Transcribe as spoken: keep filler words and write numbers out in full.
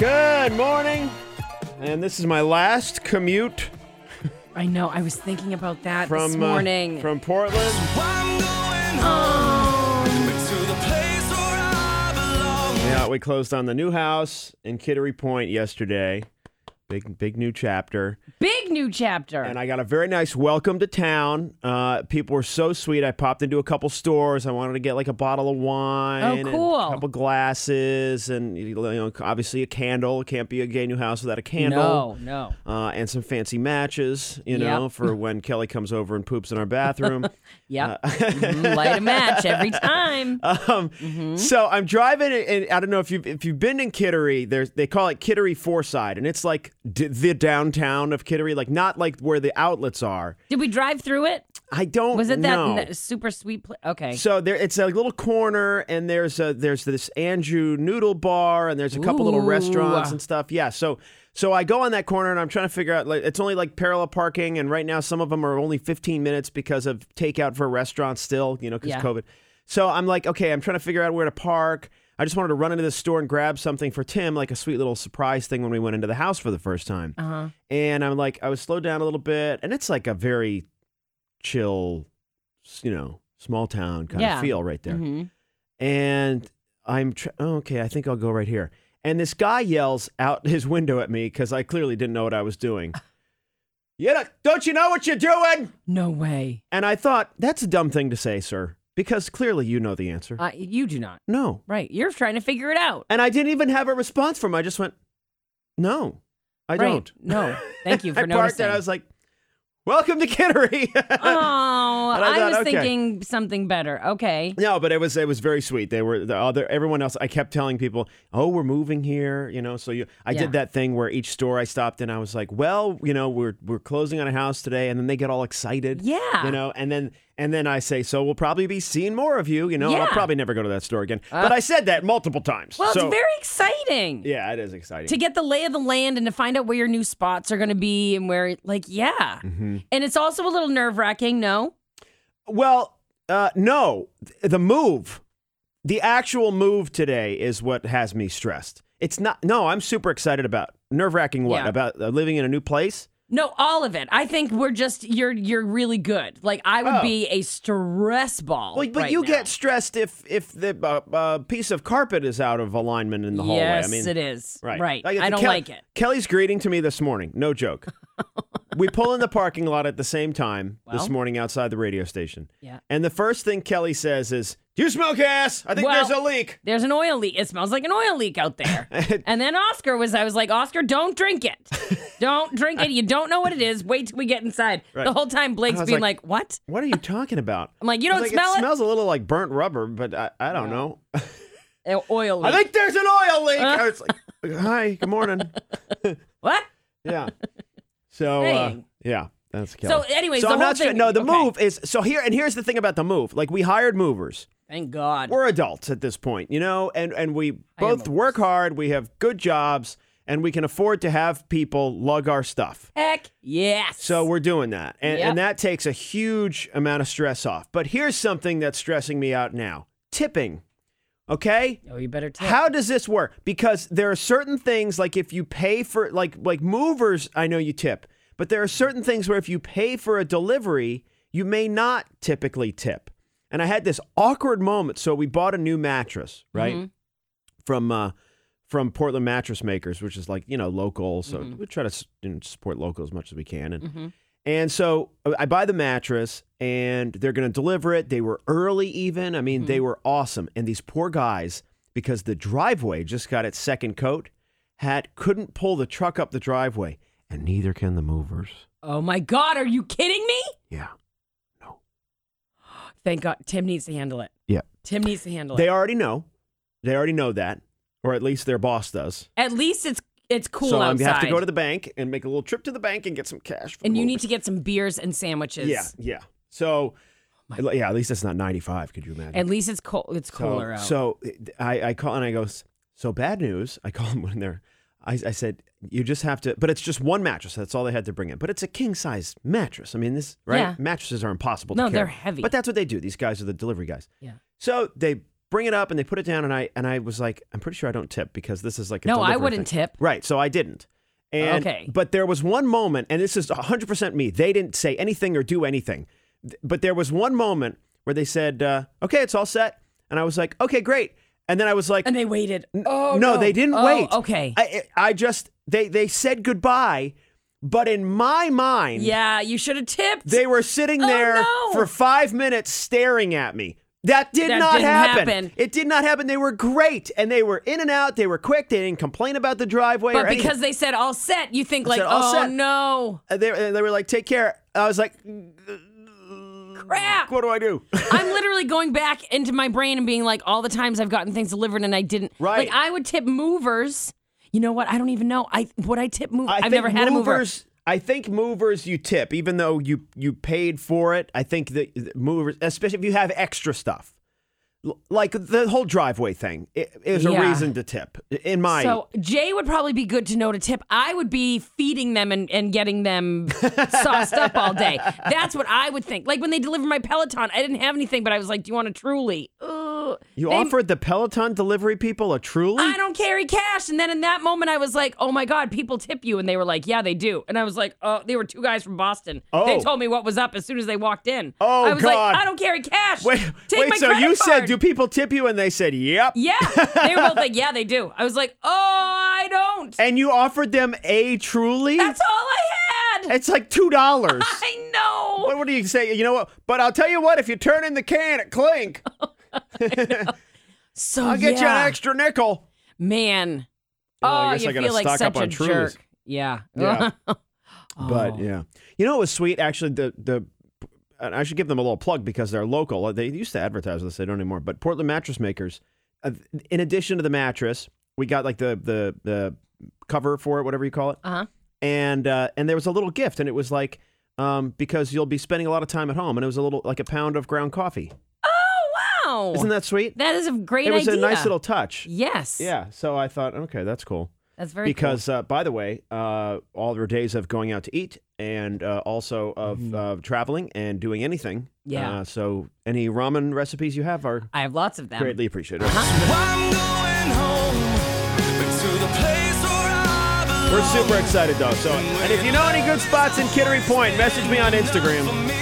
Good morning. And this is my last commute. I know. I was thinking about that from, this morning. Uh, from Portland. Yeah, we closed on the new house in Kittery Point yesterday. Big, big new chapter. Big new chapter. And I got a very nice welcome to town. Uh, people were so sweet. I popped into a couple stores. I wanted to get like a bottle of wine. Oh, cool. And a couple glasses and, you know, obviously a candle. It can't be a gay new house without a candle. No, no. Uh, and some fancy matches, you know, Yep. for when Kelly comes over and poops in our bathroom. Yep. Uh, mm, light a match every time. Um, mm-hmm. So I'm driving, and I don't know if you've if you've been in Kittery. There's they call it Kittery Fourside, and it's like d- the downtown of Kittery, like not like where the outlets are. Did we drive through it? I don't. Was it that know. n- super sweet place? Okay. So there, it's a little corner, and there's a there's this Andrew Noodle Bar, and there's a couple little Ooh. restaurants and stuff. Yeah. So so I go on that corner, and I'm trying to figure out like it's only like parallel parking, and right now some of them are only fifteen minutes because of takeout for restaurants still, you know, because Yeah. COVID. So I'm like, okay, I'm trying to figure out where to park. I just wanted to run into the store and grab something for Tim, like a sweet little surprise thing when we went into the house for the first time. Uh-huh. And I'm like, I was slowed down a little bit, and it's like a very chill, you know, small town kind Yeah. of feel right there. Mm-hmm. And I'm, tr- oh, okay, I think I'll go right here. And this guy yells out his window at me because I clearly didn't know what I was doing. You know, don't you know what you're doing? No way. And I thought, that's a dumb thing to say, sir, because clearly you know the answer. Uh, you do not. No. Right. You're trying to figure it out. And I didn't even have a response from him. I just went, no, I right. don't. No. Thank you for I parked noticing. and I was like, welcome to Kittery. Oh, And I I, thought, was okay. thinking something better. Okay. No, but it was it was very sweet. They were the other everyone else. I kept telling people, "Oh, we're moving here," you know. So you, I Yeah. did that thing where each store I stopped in, I was like, "Well, you know, we're we're closing on a house today," and then they get all excited, Yeah. you know. And then and then I say, "So we'll probably be seeing more of you," you know. And I'll Yeah. probably never go to that store again. Uh, but I said that multiple times. Well, so, it's very exciting. yeah, it is exciting. To get the lay of the land and to find out where your new spots are going to be and where, like, yeah. Mm-hmm. And it's also a little nerve wracking, no? Well, uh, no, the move, the actual move today is what has me stressed. It's not. No, I'm super excited about nerve wracking. What Yeah. about uh, living in a new place? No, all of it. I think we're just, you're you're really good. Like, I would Oh. be a stress ball. Well, but right you now. get stressed if if the uh, uh, piece of carpet is out of alignment in the hallway. Yes, I mean, it is. right. Right. Like, I don't Kel- like it. Kelly's greeting to me this morning. No joke. We pull in the parking lot at the same time this Well. morning outside the radio station. Yeah. And the first thing Kelly says is, "Do you smell gas? I think Well, there's a leak." There's an oil leak. It smells like an oil leak out there. And then Oscar was, I was like, Oscar, don't drink it. Don't drink it. You don't know what it is. Wait till we get inside. Right. The whole time Blake's I was being like- like, what? What are you talking about? I'm like, you I don't was like, smell it it? smells a little like burnt rubber, but I, I don't know. Uh, Oil leak. I think there's an oil leak. I was like, "Hi, good morning." What? Yeah. So, uh, Dang. yeah, that's Kelly. So, anyways, so the I'm whole not sure. thing- No, the okay. move is so here, and here's the thing about the move. Like, we hired movers. Thank God. We're adults at this point, you know, and and we both movers. work hard. We have good jobs, and we can afford to have people lug our stuff. Heck yes. So we're doing that, and, Yep. and that takes a huge amount of stress off. But here's something that's stressing me out now: tipping. Okay. Oh, you better tip. How does this work? Because there are certain things, like if you pay for, like like movers, I know you tip, but there are certain things where if you pay for a delivery, you may not typically tip. And I had this awkward moment. So we bought a new mattress, right, Mm-hmm. from uh, from Portland Mattress Makers, which is like, you know, local. So Mm-hmm. we try to s- you know, support local as much as we can. And Mm-hmm. and so uh, I buy the mattress, and they're going to deliver it. They were early even. I mean, Mm-hmm. they were awesome. And these poor guys, because the driveway just got its second coat, had couldn't pull the truck up the driveway, and neither can the movers. Oh my God, are you kidding me? Yeah. Thank God. Tim needs to handle it. Yeah. Tim needs to handle They it. already know. They already know that, or at least their boss does. At least it's it's cool so I outside. have to go to the bank and make a little trip to the bank and get some cash. For and the you movers. need to get some beers and sandwiches. Yeah, yeah. So, yeah, at least it's not ninety-five. Could you imagine? At least it's cold. It's cooler so, out. So I, I call and I go, so bad news. I call them when they're, I, I said, you just have to, but it's just one mattress. That's all they had to bring in. But it's a king size mattress. I mean, this, right? Yeah. Mattresses are impossible to No, carry. they're heavy. But that's what they do. These guys are the delivery guys. Yeah. So they bring it up, and they put it down, and I and I was like, I'm pretty sure I don't tip because this is like a No, I delivery wouldn't thing. tip. Right, so I didn't. And, Okay. But there was one moment, and this is one hundred percent me. They didn't say anything or do anything. But there was one moment where they said, uh, okay, it's all set. And I was like, okay, great. And then I was like, And they waited. Oh, no, no. they didn't oh, wait. Okay. I, I just, they, they said goodbye. But in my mind, Yeah, you should have tipped. they were sitting Oh, there no. for five minutes staring at me. That did That not didn't happen. happen. It did not happen. They were great. And they were in and out. They were quick. They didn't complain about the driveway or but anything. because they said all set, you think like, said all oh set. no, Uh, They, they were like, take care. I was like, crap. what do I do? I'm literally going back into my brain and being like, all the times I've gotten things delivered and I didn't. Right. Like I would tip movers. You know what? I don't even know. I would I tip movers? I I've think never had movers, a mover. I think movers you tip, even though you, you paid for it. I think that that movers, especially if you have extra stuff. L- Like the whole driveway thing i- is a Yeah. reason to tip. In my So Jay would probably be good to know to tip. I would be feeding them and, and getting them sauced up all day. That's what I would think. Like when they delivered my Peloton, I didn't have anything, but I was like, do you want a Truly? Ugh. you They- offered the Peloton delivery people a Truly. I don't carry cash. And then in that moment, I was like, oh my God, people tip you. And they were like, yeah, they do. And I was like, oh, they were two guys from Boston. Oh. They told me what was up as soon as they walked in. Oh, I was God. like, I don't carry cash. Wait, Take wait. my So credit you said, card. do people tip you? And they said, yep. Yeah. They were both like, yeah, they do. I was like, oh, I don't. And you offered them a Truly. That's all I had. It's like two dollars. I know. What, what do you say? You know what? But I'll tell you what. If you turn in the can at Clink, So I'll get you yeah. an extra nickel. Man. Oh, I Oh, guess you I gotta feel like stock up such on a Trulies. jerk. Yeah. Yeah. Oh. But yeah, you know, it was sweet. Actually, the the and I should give them a little plug because they're local. They used to advertise this. They don't anymore. But Portland Mattress Makers, uh, in addition to the mattress, we got like the the the cover for it, whatever you call it. Uh-huh. And uh, and there was a little gift, and it was like um, because you'll be spending a lot of time at home, and it was a little like a pound of ground coffee. Oh, wow. Isn't that sweet? That is a great It was idea. a nice little touch. Yes. Yeah. So I thought, okay, that's cool. That's very Because, uh, by the way, uh, all your days of going out to eat and uh, also of uh, traveling and doing anything. Yeah. Uh, so any ramen recipes you have are cool. I have lots of them. greatly appreciated. I'm going home to the place where I belong. We're super excited, though. So, and if you know any good spots in Kittery Point, message me on Instagram.